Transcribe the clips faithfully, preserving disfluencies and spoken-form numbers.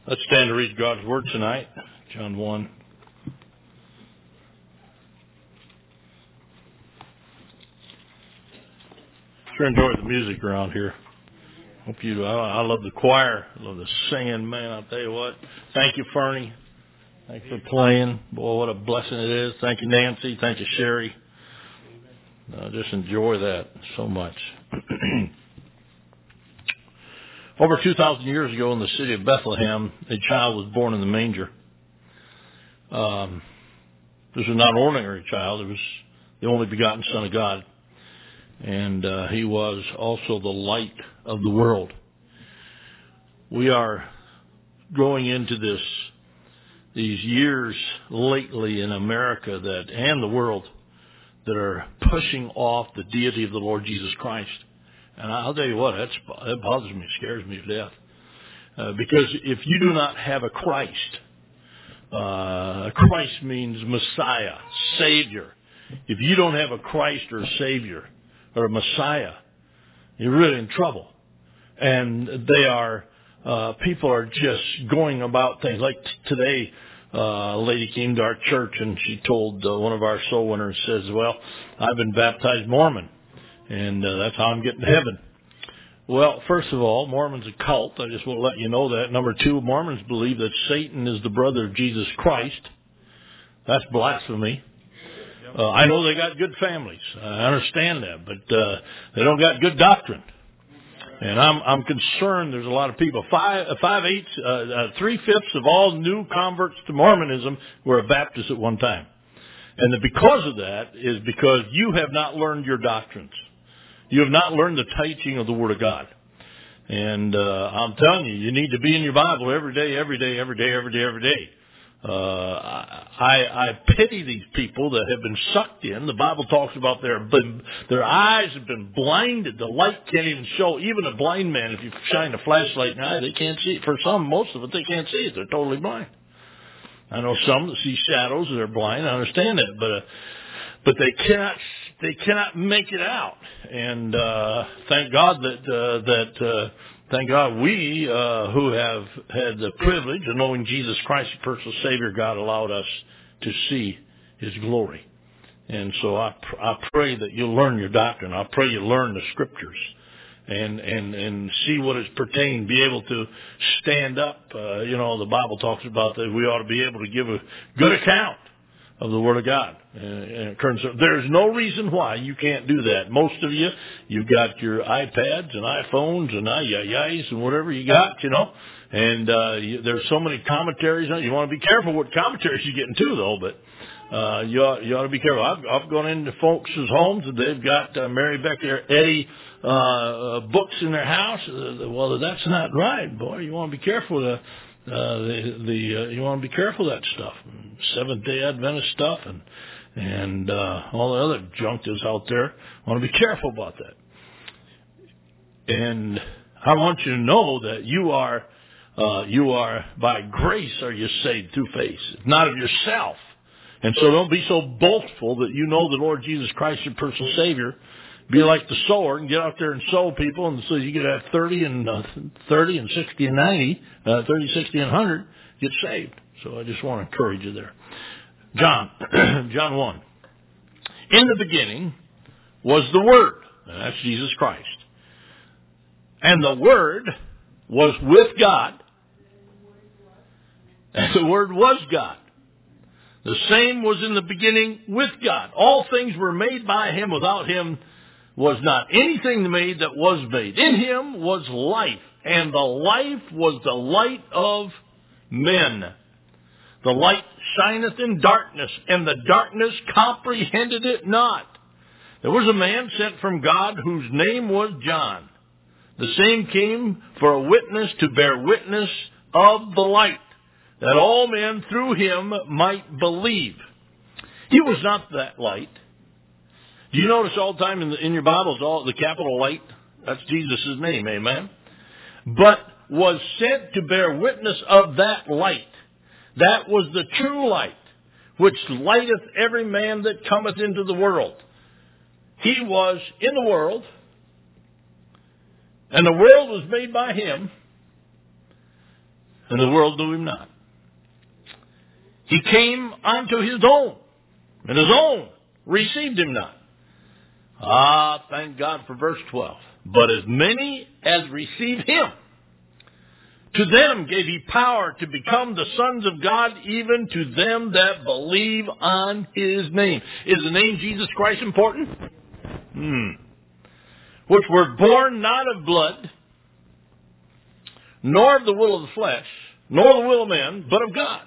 Let's stand to read God's Word tonight. John one. Sure enjoy the music around here. Hope you do. I, I love the choir. I love the singing, man. I'll tell you what. Thank you, Fernie. Thanks for playing. Boy, what a blessing it is. Thank you, Nancy. Thank you, Sherry. Uh, just enjoy that so much. Over two thousand years ago in the city of Bethlehem, a child was born in the manger. Um, this was not an ordinary child. It was the only begotten Son of God. And uh, he was also the light of the world. We are going into this, these years lately in America that, and the world, that are pushing off the deity of the Lord Jesus Christ. And I'll tell you what, that's, that bothers me, scares me to death. Uh, because if you do not have a Christ, uh, Christ means Messiah, Savior. If you don't have a Christ or a Savior or a Messiah, you're really in trouble. And they are, uh, people are just going about things. Like t- today, uh, a lady came to our church and she told uh, one of our soul winners, says, well, I've been baptized Mormon. And uh, that's how I'm getting to heaven. Well, first of all, Mormon's a cult. I just want to let you know that. Number two, Mormons believe that Satan is the brother of Jesus Christ. That's blasphemy. Uh, I know they got good families. I understand that, but uh, they don't got good doctrine. And I'm I'm concerned. There's a lot of people. Five five eighths, uh, uh, three fifths of all new converts to Mormonism were Baptists at one time. And the because of that is because you have not learned your doctrines. You have not learned the teaching of the Word of God. And uh, I'm telling you, you need to be in your Bible every day, every day, every day, every day, every day. Uh, I, I pity these people that have been sucked in. The Bible talks about their their eyes have been blinded. The light can't even show. Even a blind man, if you shine a flashlight in the eye, they can't see it. For some, most of it, they can't see it. They're totally blind. I know some that see shadows and they're blind. I understand that, but uh, but they cannot they cannot make it out. And uh, thank God that uh, that uh, thank God we uh, who have had the privilege of knowing Jesus Christ, the personal Savior, God allowed us to see His glory. And so I pr- I pray that you learn your doctrine. I pray you learn the Scriptures. And, and, and see what is pertained, be able to stand up. Uh, you know, the Bible talks about that we ought to be able to give a good account of the Word of God. And, and there's no reason why you can't do that. Most of you, you've got your iPads and iPhones and ay-yi-yis and whatever you got, you know. And uh, you, there's so many commentaries. You want to be careful what commentaries you get into, though, but uh, you, ought, you ought to be careful. I've, I've gone into folks' homes and they've got uh, Mary Becker Eddy Uh, uh, books in their house. Uh, well, that's not right, boy. You want to be careful. Uh, uh, the the uh, you want to be careful of that stuff, Seventh Day Adventist stuff, and and uh, all the other junk that's out there. I want to be careful about that. And I want you to know that you are uh, you are by grace are you saved through faith, not of yourself. And so don't be so boastful that you know the Lord Jesus Christ, your personal Savior. Be like the sower and get out there and sow people, and so you get have thirty and uh, thirty and sixty and ninety, uh, thirty, sixty, and hundred get saved. So I just want to encourage you there. John, John one. In the beginning was the Word, and that's Jesus Christ, and the Word was with God, and the Word was God. The same was in the beginning with God. All things were made by Him. Without Him was not anything made that was made. In Him was life, and the life was the light of men. The light shineth in darkness, and the darkness comprehended it not. There was a man sent from God whose name was John. The same came for a witness to bear witness of the light, that all men through him might believe. He was not that light. Do you notice all the time in, the, in your Bibles, all the capital light? That's Jesus' name, amen? But was sent to bear witness of that light. That was the true light, which lighteth every man that cometh into the world. He was in the world, and the world was made by Him, and the world knew him not. He came unto his own, and his own received him not. Ah, thank God for verse twelve. But as many as received him, to them gave he power to become the sons of God, even to them that believe on his name. Is the name Jesus Christ important? Hmm. Which were born not of blood, nor of the will of the flesh, nor the will of men, but of God.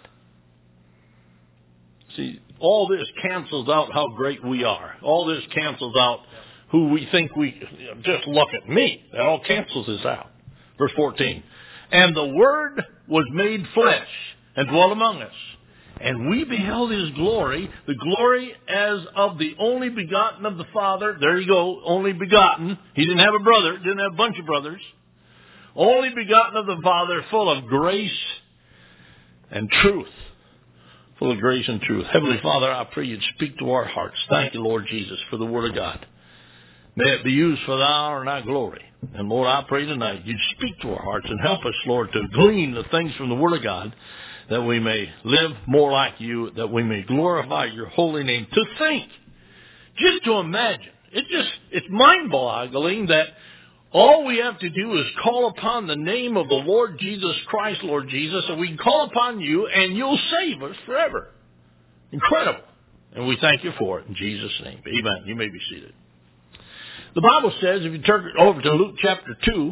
See, all this cancels out how great we are. All this cancels out who we think we... Just look at me. That all cancels this out. Verse fourteen. And the Word was made flesh and dwelt among us. And we beheld his glory, the glory as of the only begotten of the Father. There you go, only begotten. He didn't have a brother, didn't have a bunch of brothers. Only begotten of the Father, full of grace and truth. Full of grace and truth. Heavenly Father, I pray you'd speak to our hearts. Thank you, Lord Jesus, for the Word of God. May it be used for thy honor and thy glory. And Lord, I pray tonight you'd speak to our hearts and help us, Lord, to glean the things from the Word of God, that we may live more like you, that we may glorify your holy name. To think, just to imagine, it just, it's mind-boggling that all we have to do is call upon the name of the Lord Jesus Christ, Lord Jesus, and we can call upon you and you'll save us forever. Incredible. And we thank you for it in Jesus' name. Amen. You may be seated. The Bible says, if you turn over to Luke chapter two,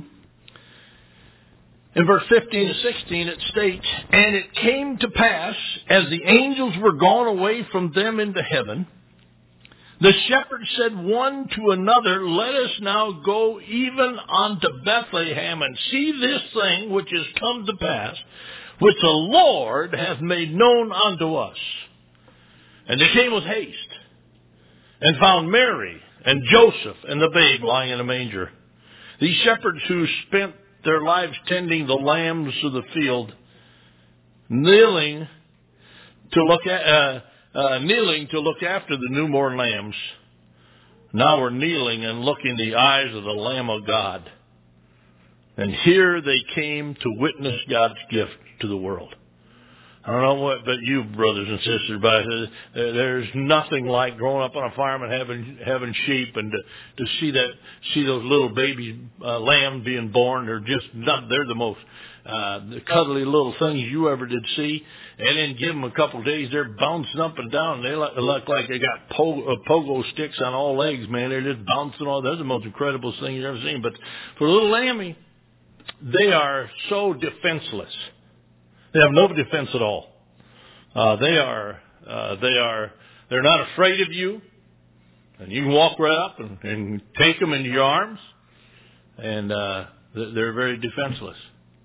in verse fifteen to sixteen, it states, And it came to pass, as the angels were gone away from them into heaven, the shepherds said one to another, Let us now go even unto Bethlehem, and see this thing which is come to pass, which the Lord hath made known unto us. And they came with haste, and found Mary and Joseph and the babe lying in a manger. These shepherds who spent their lives tending the lambs of the field, kneeling to look at, uh, uh, kneeling to look after the newborn lambs, now are kneeling and looking in the eyes of the Lamb of God. And here they came to witness God's gift to the world. I don't know what, but you brothers and sisters, but there's nothing like growing up on a farm and having having sheep and to, to see that see those little baby uh, lambs being born. They're just not, they're the most uh, the cuddly little things you ever did see. And then give them a couple of days, they're bouncing up and down. They look, look like they got po- uh, pogo sticks on all legs, man. They're just bouncing all. That's the most incredible thing you've ever seen. But for a little lammy, they are so defenseless. They have no defense at all. Uh, they are, uh, they are, they're not afraid of you. And you can walk right up and, and take them into your arms. And, uh, they're very defenseless.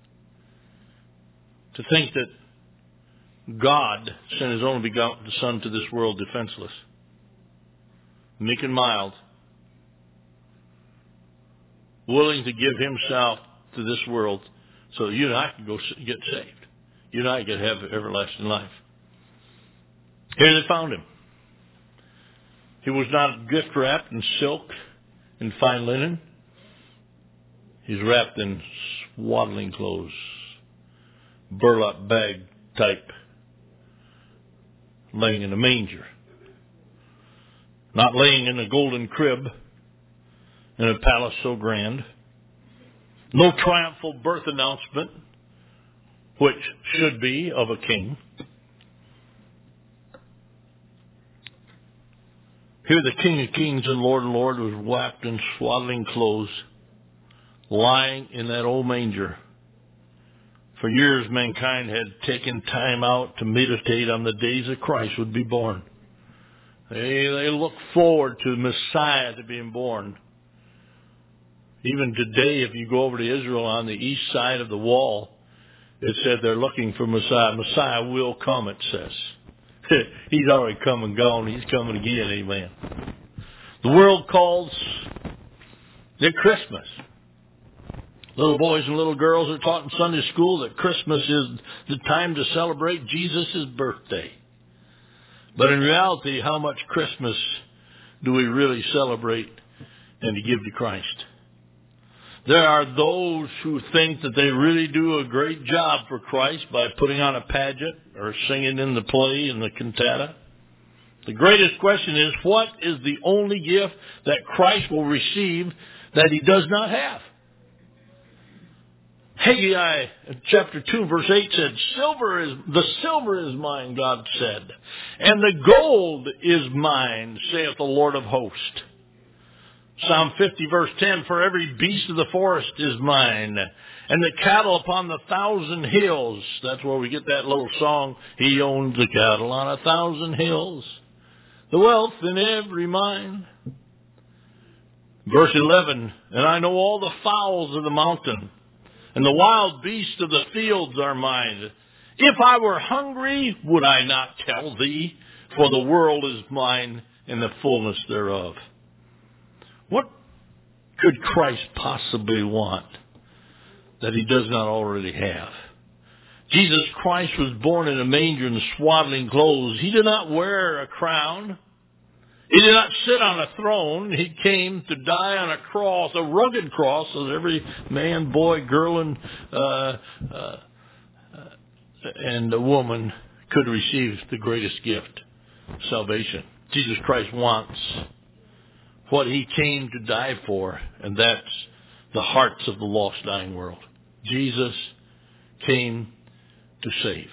To think that God sent his only begotten Son to this world defenseless, meek and mild, willing to give himself to this world so that you and I can go get saved. You and I could have everlasting life. Here they found him. He was not gift wrapped in silk and fine linen. He's wrapped in swaddling clothes, burlap bag type, laying in a manger. Not laying in a golden crib in a palace so grand. No triumphal birth announcement, which should be of a king. Here the King of Kings and Lord of Lords was wrapped in swaddling clothes, lying in that old manger. For years mankind had taken time out to meditate on the days that Christ would be born. They, they looked forward to Messiah to being born. Even today, if you go over to Israel on the east side of the wall, it said they're looking for Messiah. Messiah will come, it says. He's already come and gone. He's coming again, amen. The world calls it Christmas. Little boys and little girls are taught in Sunday school that Christmas is the time to celebrate Jesus' birthday. But in reality, how much Christmas do we really celebrate and to give to Christ? There are those who think that they really do a great job for Christ by putting on a pageant or singing in the play and the cantata. The greatest question is, what is the only gift that Christ will receive that he does not have? Haggai chapter two verse eight said, Silver is, the silver is mine, God said, and the gold is mine, saith the Lord of hosts. Psalm fifty verse ten, For every beast of the forest is mine, and the cattle upon the thousand hills. That's where we get that little song, He owns the cattle on a thousand hills, the wealth in every mine. Verse eleven, And I know all the fowls of the mountain, and the wild beasts of the fields are mine. If I were hungry, would I not tell thee? For the world is mine, and the fullness thereof. What could Christ possibly want that he does not already have? Jesus Christ was born in a manger in swaddling clothes. He did not wear a crown. He did not sit on a throne. He came to die on a cross, a rugged cross, so that every man, boy, girl, and uh, uh, and a woman could receive the greatest gift, salvation. Jesus Christ wants what he came to die for, and that's the hearts of the lost, dying world. Jesus came to save.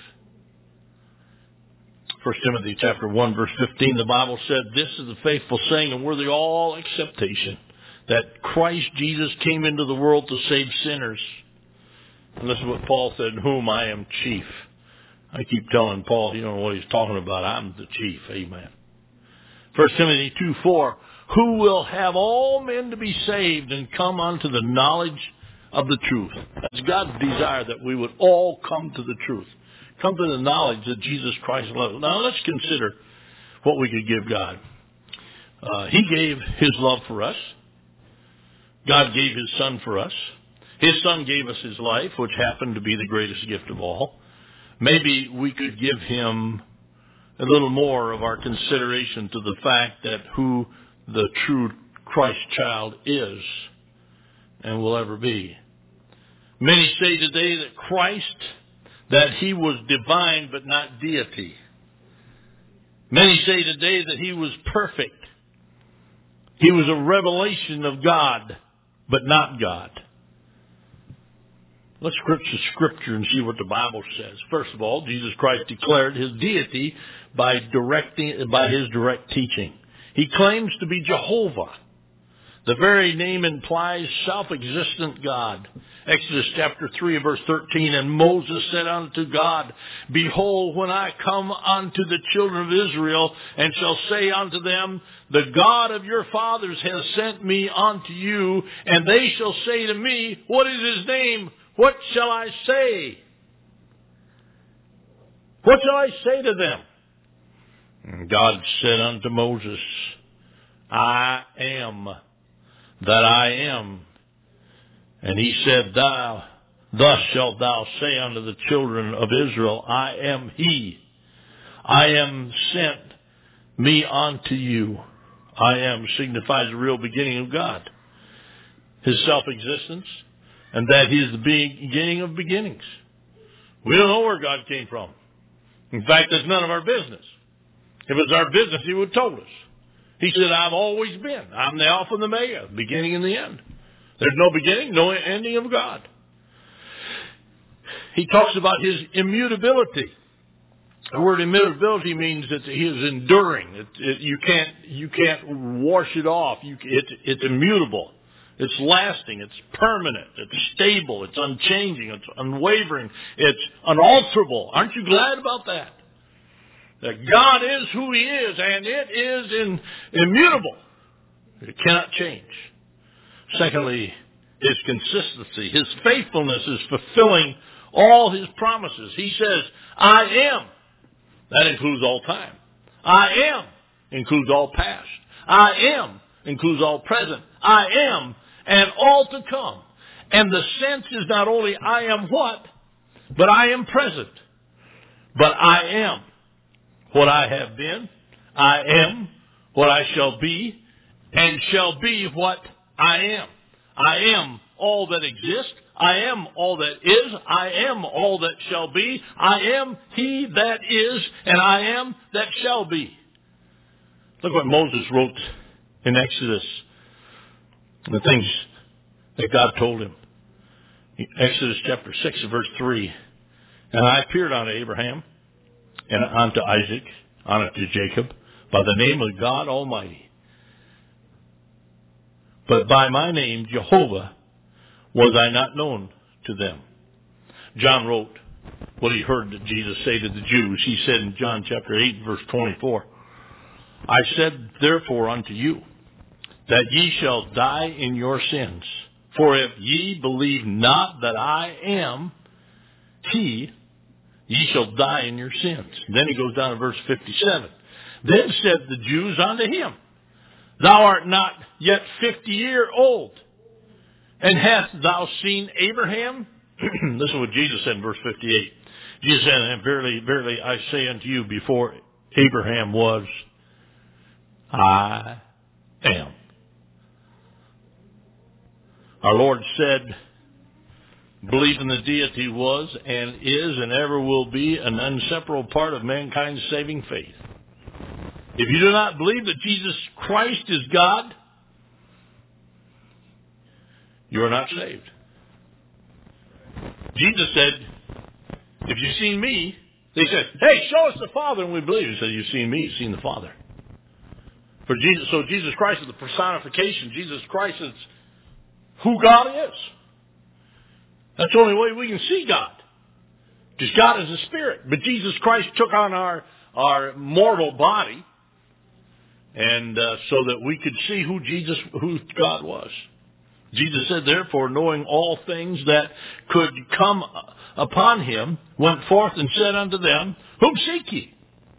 First Timothy chapter one verse fifteen, the Bible said, This is the faithful saying and worthy of all acceptation, that Christ Jesus came into the world to save sinners. And this is what Paul said, In whom I am chief. I keep telling Paul, you don't know what he's talking about. I'm the chief. Amen. First Timothy two four, Who will have all men to be saved and come unto the knowledge of the truth. That's God's desire, that we would all come to the truth. Come to the knowledge that Jesus Christ loves. Now let's consider what we could give God. Uh, he gave His love for us. God gave His Son for us. His Son gave us His life, which happened to be the greatest gift of all. Maybe we could give Him a little more of our consideration to the fact that who the true Christ child is and will ever be. Many say today that Christ, that He was divine but not deity. Many say today that He was perfect. He was a revelation of God, but not God. Let's search the Scripture and see what the Bible says. First of all, Jesus Christ declared His deity by directing, by His direct teaching. He claims to be Jehovah. The very name implies self-existent God. Exodus chapter three verse thirteen, And Moses said unto God, Behold, when I come unto the children of Israel, and shall say unto them, The God of your fathers has sent me unto you, and they shall say to me, What is His name? What shall I say? What shall I say to them? And God said unto Moses, I am that I am. And he said, Thou, thus shalt thou say unto the children of Israel, I am He. I am sent me unto you. I am signifies the real beginning of God. His self-existence, and that He is the beginning of beginnings. We don't know where God came from. In fact, that's none of our business. If it's our business, He would have told us. He said, I've always been. I'm the Alpha and the Omega, beginning and the end. There's no beginning, no ending of God. He talks about His immutability. The word immutability means that He is enduring. It, it, you can't you can't wash it off. You, it, it's immutable. It's lasting. It's permanent. It's stable. It's unchanging. It's unwavering. It's unalterable. Aren't you glad about that? That God is who He is, and it is in, immutable. It cannot change. Secondly, His consistency. His faithfulness is fulfilling all His promises. He says, I am. That includes all time. I am includes all past. I am includes all present. I am and all to come. And the sense is not only I am what, but I am present. But I am what I have been. I am what I shall be, and shall be what I am. I am all that exists. I am all that is. I am all that shall be. I am he that is, and I am that shall be. Look what Moses wrote in Exodus. The things that God told him. Exodus chapter six, verse three. And I appeared unto Abraham, and unto Isaac, and unto Jacob, by the name of God Almighty. But by my name, Jehovah, was I not known to them. John wrote what he heard Jesus say to the Jews. He said in John chapter eight, verse twenty-four, I said therefore unto you, that ye shall die in your sins. For if ye believe not that I am he, ye shall die in your sins. Then he goes down to verse fifty-seven. Then said the Jews unto him, Thou art not yet fifty year old, and hast thou seen Abraham? Listen to what Jesus said in verse fifty-eight. Jesus said, Verily, verily, I say unto you, before Abraham was, I am. Our Lord said, belief in the deity was and is and ever will be an inseparable part of mankind's saving faith. If you do not believe that Jesus Christ is God, you are not saved. Jesus said, if you've seen me, they said, hey, show us the Father, and we believe. He said, you've seen me, you've seen the Father. For Jesus, so Jesus Christ is the personification. Jesus Christ is who God is. That's the only way we can see God. Because God is a spirit. But Jesus Christ took on our, our mortal body, and uh, so that we could see who Jesus, who God was. Jesus said, therefore, knowing all things that could come upon him, went forth and said unto them, Whom seek ye?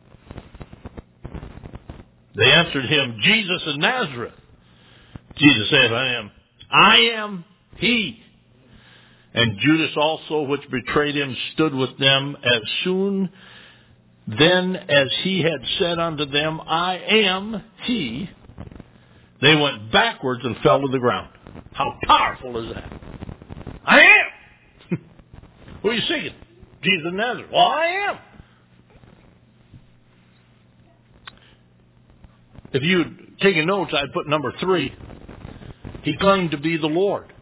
They answered him, Jesus of Nazareth. Jesus said, I am. I am he. And Judas also, which betrayed him, stood with them. As soon then as he had said unto them, I am he, they went backwards and fell to the ground. How powerful is that? I am. Who are you seeking? Jesus of Nazareth. Well, I am. If you'd taken notes, I'd put number three. He claimed to be the Lord.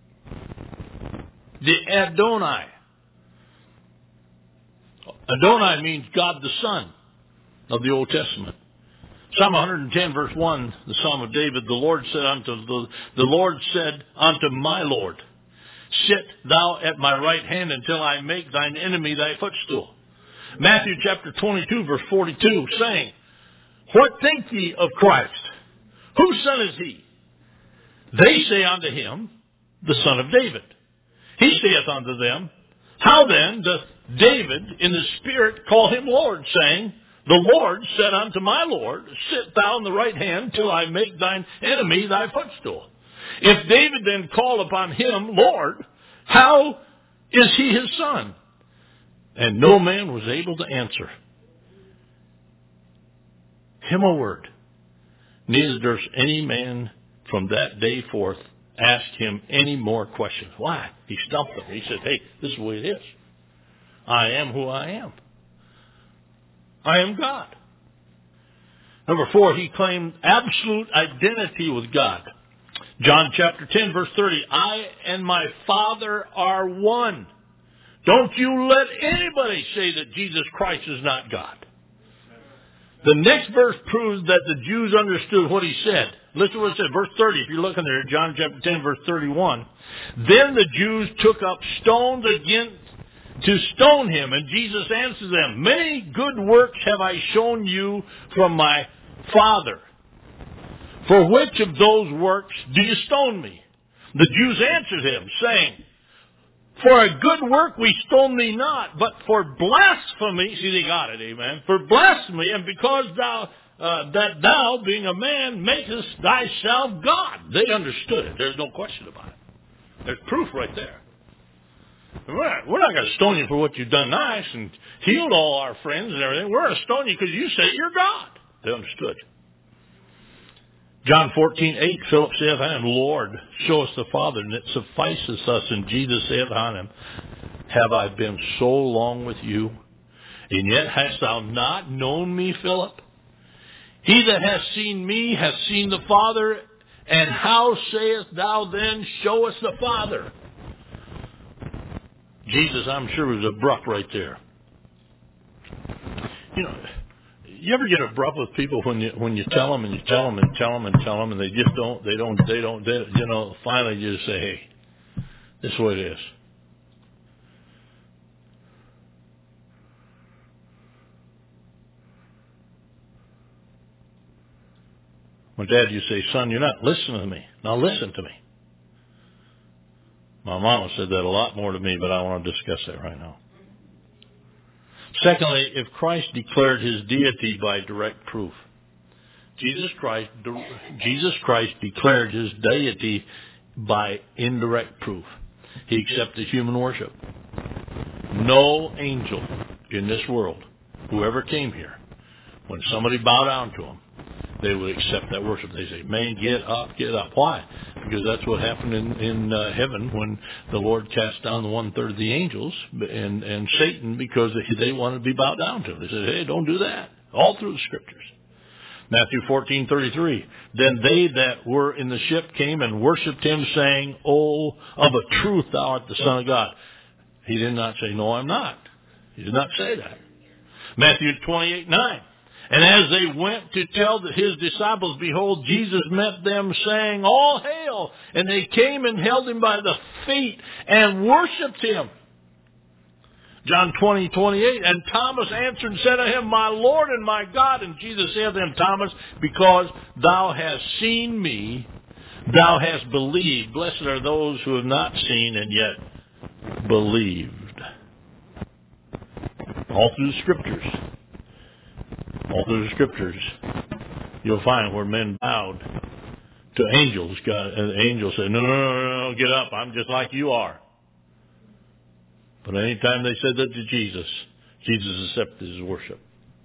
The Adonai. Adonai means God the Son of the Old Testament. Psalm one ten verse one, the Psalm of David, the Lord said unto the, the Lord said unto my Lord, Sit thou at my right hand until I make thine enemy thy footstool. Matthew chapter twenty-two verse forty-two, saying, What think ye of Christ? Whose son is he? They say unto him, the son of David. He saith unto them, How then doth David in the Spirit call him Lord, saying, The Lord said unto my Lord, Sit thou on the right hand till I make thine enemy thy footstool. If David then call upon him Lord, how is he his son? And no man was able to answer him a word. Neither durst any man from that day forth ask him any more questions. Why? He stumped them. He said, hey, this is the way it is. I am who I am. I am God. Number four, he claimed absolute identity with God. John chapter ten, verse thirty, I and my Father are one. Don't you let anybody say that Jesus Christ is not God. The next verse proves that the Jews understood what he said. Listen to what it said, verse thirty. If you're looking there, John chapter ten, verse thirty-one. Then the Jews took up stones again to stone him, and Jesus answered them, Many good works have I shown you from my Father. For which of those works do you stone me? The Jews answered him, saying, For a good work we stone thee not, but for blasphemy. See, they got it, amen. For blasphemy, and because thou, uh, that thou, being a man, makest thyself God. They understood it. There's no question about it. There's proof right there. We're not, we're not going to stone you for what you've done nice and healed all our friends and everything. We're going to stone you because you say you're God. They understood. John fourteen eight, Philip saith unto him, Lord, show us the Father, and it sufficeth us. And Jesus saith unto him, have I been so long with you, and yet hast thou not known me, Philip? He that hath seen me hath seen the Father, and how sayest thou then, show us the Father? Jesus, I'm sure, was abrupt right there. You know, you ever get abrupt with people when you when you tell them and you tell them and tell them and tell them and they just don't, they don't, they don't, they, you know, finally you just say, hey, this is what it is. My dad used to say, son, you're not listening to me. Now listen to me. My mama said that a lot more to me, but I don't want to discuss that right now. Secondly, if Christ declared his deity by direct proof. Jesus Christ, Jesus Christ declared his deity by indirect proof. He accepted human worship. No angel in this world, whoever came here, when somebody bowed down to him, they would accept that worship. They say, man, get up, get up. Why? Because that's what happened in, in uh, heaven when the Lord cast down the one-third of the angels and, and Satan, because they, they wanted to be bowed down to him. They said, hey, don't do that. All through the Scriptures. Matthew fourteen thirty-three. Then they that were in the ship came and worshipped him, saying, oh, of a truth thou art the Son of God. He did not say, no, I'm not. He did not say that. Matthew twenty-eight nine. And as they went to tell his disciples, behold, Jesus met them, saying, all hail! And they came and held him by the feet and worshipped him. John twenty twenty-eight. And Thomas answered and said to him, my Lord and my God. And Jesus said to him, Thomas, because thou hast seen me, thou hast believed. Blessed are those who have not seen and yet believed. All through the Scriptures. All through the Scriptures, you'll find where men bowed to angels. God, and the angels said, no, no, no, no, no, get up. I'm just like you are. But anytime they said that to Jesus, Jesus accepted his worship.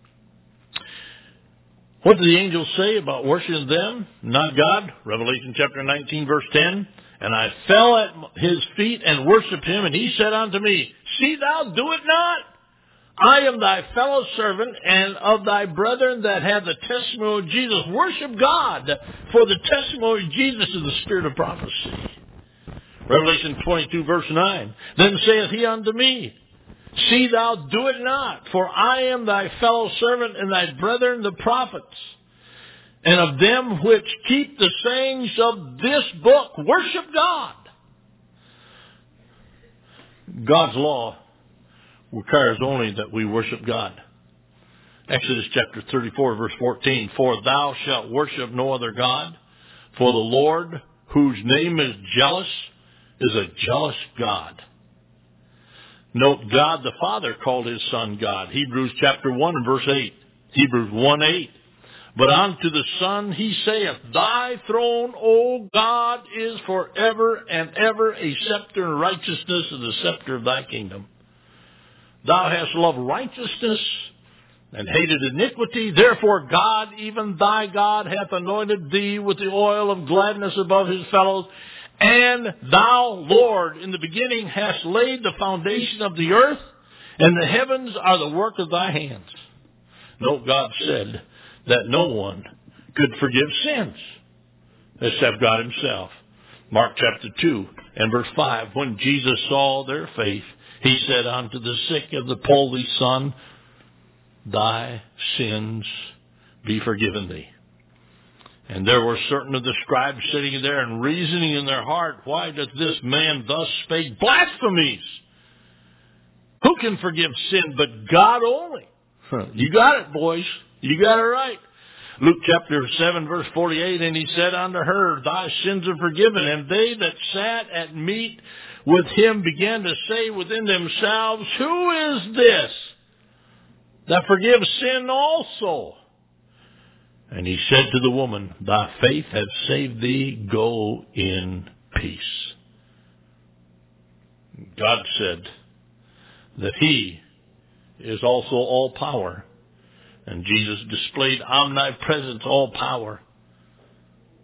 What did the angels say about worshiping them, not God? Revelation chapter nineteen, verse ten. And I fell at his feet and worshipped him, and he said unto me, see thou do it not. I am thy fellow servant and of thy brethren that have the testimony of Jesus. Worship God, for the testimony of Jesus is the spirit of prophecy. Revelation twenty-two, verse nine. Then saith he unto me, see thou do it not, for I am thy fellow servant and thy brethren the prophets, and of them which keep the sayings of this book. Worship God. God's law requires only that we worship God. Exodus chapter thirty-four, verse fourteen. For thou shalt worship no other God, for the Lord, whose name is jealous, is a jealous God. Note, God the Father called his Son God. Hebrews chapter one and verse eight. Hebrews one eight. But unto the Son he saith, thy throne, O God, is forever and ever. A scepter of righteousness is the scepter of thy kingdom. Thou hast loved righteousness and hated iniquity. Therefore God, even thy God, hath anointed thee with the oil of gladness above his fellows. And thou, Lord, in the beginning hast laid the foundation of the earth, and the heavens are the work of thy hands. Note, God said that no one could forgive sins except God himself. Mark chapter two and verse five. When Jesus saw their faith, he said unto the sick of the palsy, son, thy sins be forgiven thee. And there were certain of the scribes sitting there and reasoning in their heart, why doth this man thus spake blasphemies? Who can forgive sin but God only? You got it, boys. You got it right. Luke chapter seven, verse forty-eight, and he said unto her, thy sins are forgiven. And they that sat at meat with him began to say within themselves, who is this that forgives sin also? And he said to the woman, thy faith hath saved thee, go in peace. God said that he is also all power. And Jesus displayed omnipresence, all power.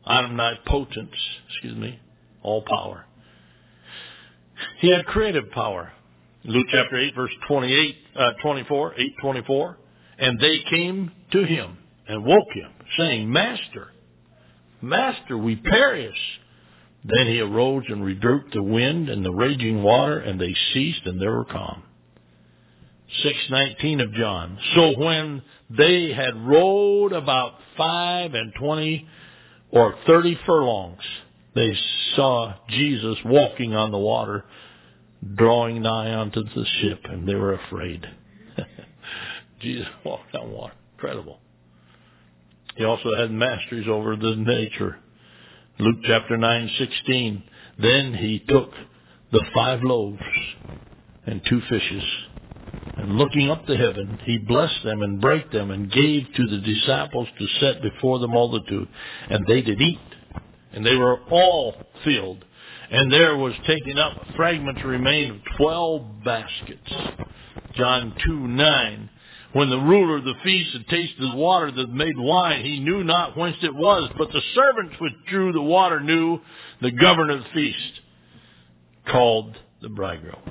omnipotence, excuse me, all power. He had creative power. Luke chapter eight, verse twenty-eight, uh, twenty-four, eight twenty-four. And they came to him and woke him, saying, Master, Master, we perish. Then he arose and rebuked the wind and the raging water, and they ceased, and they were calm. six nineteen of John. So when they had rowed about five and twenty or thirty furlongs, they saw Jesus walking on the water, drawing nigh unto the ship, and they were afraid. Jesus walked on water. Incredible. He also had masteries over the nature. Luke chapter nine sixteen. Then he took the five loaves and two fishes, and looking up to heaven, he blessed them and brake them and gave to the disciples to set before the multitude. And they did eat, and they were all filled. And there was taken up fragments remained of twelve baskets. John two nine. When the ruler of the feast had tasted the water that made wine, he knew not whence it was, but the servants which drew the water knew. The governor of the feast called the bridegroom.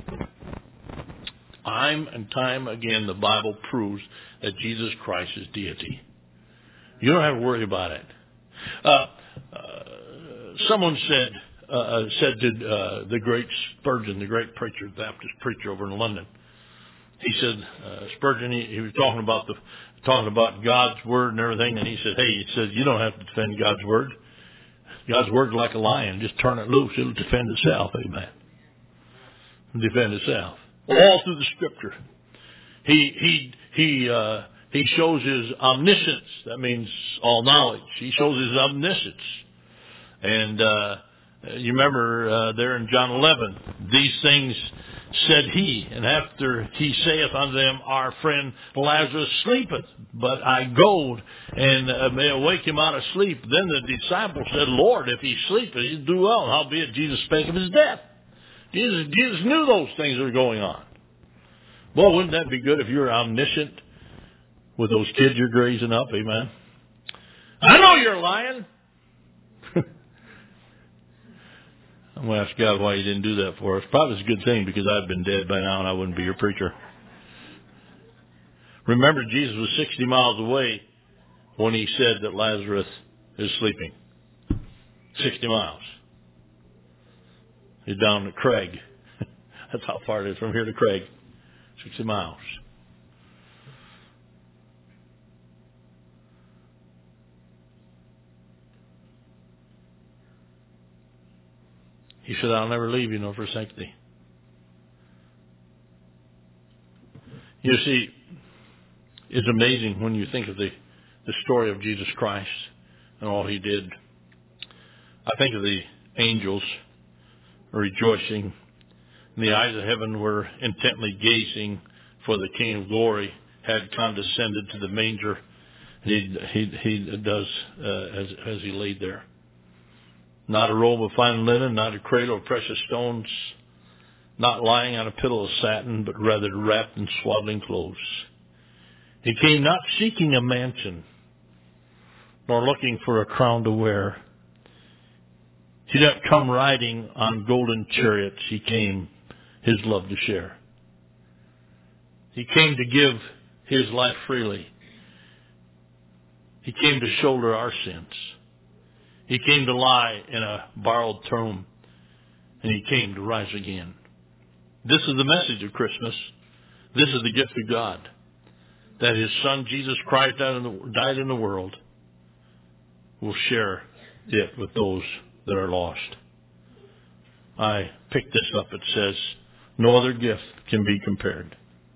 Time and time again, the Bible proves that Jesus Christ is deity. You don't have to worry about it. Uh, uh, someone said uh, said to uh, the great Spurgeon, the great preacher, Baptist preacher over in London. He said, uh, Spurgeon, he, he was talking about the talking about God's word and everything, and he said, hey, he said, you don't have to defend God's word. God's word's like a lion. Just turn it loose. It'll defend itself. Amen. Defend itself. All through the Scripture. He he he uh, he shows his omniscience. That means all knowledge. He shows his omniscience. And uh, you remember uh, there in John eleven, these things said he, and after he saith unto them, our friend Lazarus sleepeth, but I go and uh, may awake him out of sleep. Then the disciples said, Lord, if he sleepeth, he'll do well. And howbeit Jesus spake of his death. Jesus, Jesus knew those things that were going on. Well, wouldn't that be good if you were omniscient with those kids you're grazing up? Amen. I know you're lying. I'm going to ask God why he didn't do that for us. Probably it's a good thing because I'd been dead by now and I wouldn't be your preacher. Remember, Jesus was sixty miles away when he said that Lazarus is sleeping. sixty miles. He's down at Craig. That's how far it is from here to Craig. sixty miles. He said, I'll never leave you nor forsake thee. You see, it's amazing when you think of the, the story of Jesus Christ and all he did. I think of the angels rejoicing. And the eyes of heaven were intently gazing, for the King of glory had condescended to the manger. He, he, he does uh, as, as he laid there. Not a robe of fine linen, not a cradle of precious stones, not lying on a pillow of satin, but rather wrapped in swaddling clothes. He came not seeking a mansion, nor looking for a crown to wear. He did not come riding on golden chariots. He came his love to share. He came to give his life freely. He came to shoulder our sins. He came to lie in a borrowed tomb, and he came to rise again. This is the message of Christmas. This is the gift of God, that his Son, Jesus Christ, died in the, died in the world, will share it with those that are lost. I picked this up. It says, no other gift can be compared,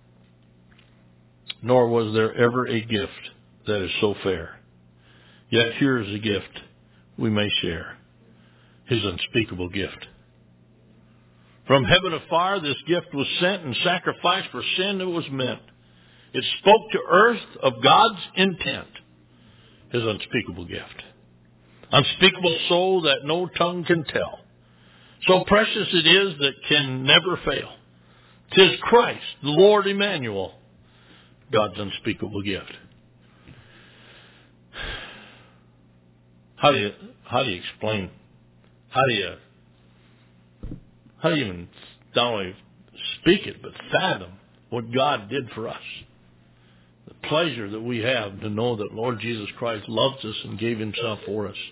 nor was there ever a gift that is so fair. Yet here is a gift we may share, his unspeakable gift. From heaven afar, this gift was sent and sacrificed for sin that was meant. It spoke to earth of God's intent, his unspeakable gift. Unspeakable soul that no tongue can tell. So precious it is that can never fail. 'Tis Christ, the Lord Emmanuel, God's unspeakable gift. How do you, how do you explain, how do you, how do you even not only speak it, but fathom what God did for us? The pleasure that we have to know that Lord Jesus Christ loves us and gave himself for us.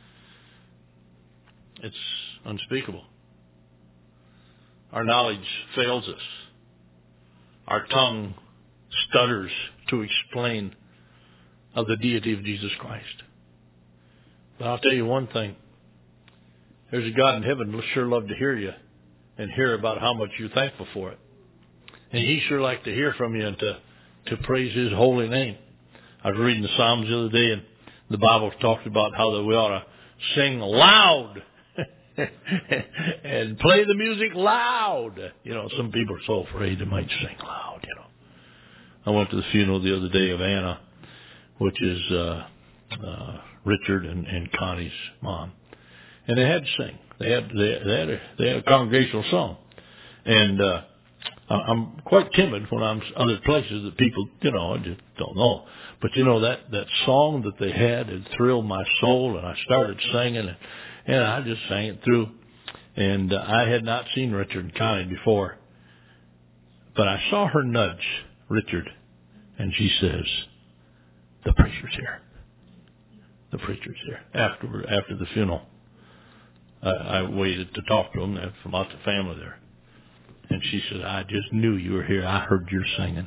It's unspeakable. Our knowledge fails us. Our tongue stutters to explain of the deity of Jesus Christ. But I'll tell you one thing. There's a God in heaven who'd sure love to hear you and hear about how much you're thankful for it. And he sure like to hear from you and to, to praise his holy name. I was reading the Psalms the other day, and the Bible talks about how that we ought to sing loud and play the music loud. You know, some people are so afraid they might sing loud, you know. I went to the funeral the other day of Anna, which is uh, uh, Richard and, and Connie's mom. And they had to sing. They had they, they had a, they had a congregational song. And uh, I'm quite timid when I'm other places that people, you know, I just don't know. But, you know, that, that song that they had, it thrilled my soul, and I started singing, and, and I just sang it through. And uh, I had not seen Richard and Connie before. But I saw her nudge Richard, and she says, the preacher's here. The preacher's here. After, after the funeral, I, I waited to talk to him. There's lots of family there. And she said, I just knew you were here. I heard your singing.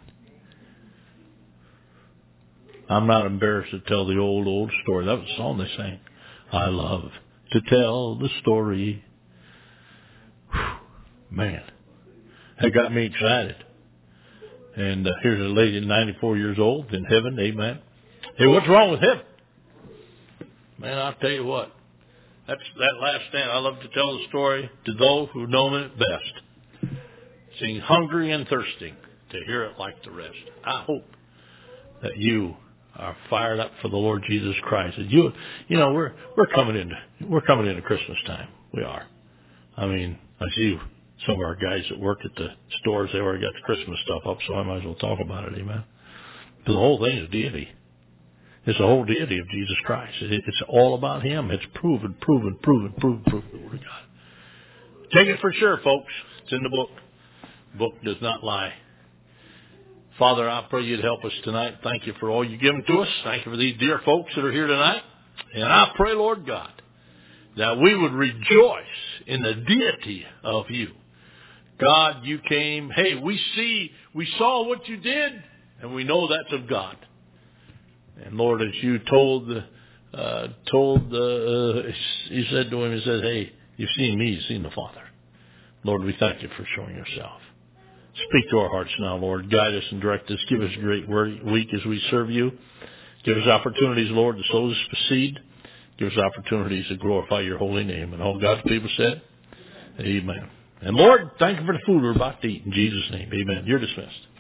I'm not embarrassed to tell the old, old story. That was the song they sang. I love to tell the story. Whew, man, that got me excited. And uh, here's a lady, ninety-four years old, in heaven. Amen. Hey, what's wrong with him? Man, I'll tell you what. That's that last stand. I love to tell the story to those who know it best. Sing hungry and thirsting to hear it like the rest. I hope that you are fired up for the Lord Jesus Christ. And you, you know, we're we're coming into we're coming into Christmas time. We are. I mean, I see some of our guys that work at the stores. They already got the Christmas stuff up, so I might as well talk about it. Amen. But the whole thing is deity. It's the whole deity of Jesus Christ. It, it's all about him. It's proven, proven, proven, proven, proven. The Word of God. Take it for sure, folks. It's in the book. The book does not lie. Father, I pray you'd help us tonight. Thank you for all you've given to us. Thank you for these dear folks that are here tonight. And I pray, Lord God, that we would rejoice in the deity of you. God, you came. Hey, we see, we saw what you did, and we know that's of God. And Lord, as you told the, uh, told the, uh, he said to him, he said, hey, you've seen me, you've seen the Father. Lord, we thank you for showing yourself. Speak to our hearts now, Lord. Guide us and direct us. Give us a great week as we serve you. Give us opportunities, Lord, to sow this seed. Give us opportunities to glorify your holy name. And all God's people said, amen. And Lord, thank you for the food we're about to eat. In Jesus' name, amen. You're dismissed.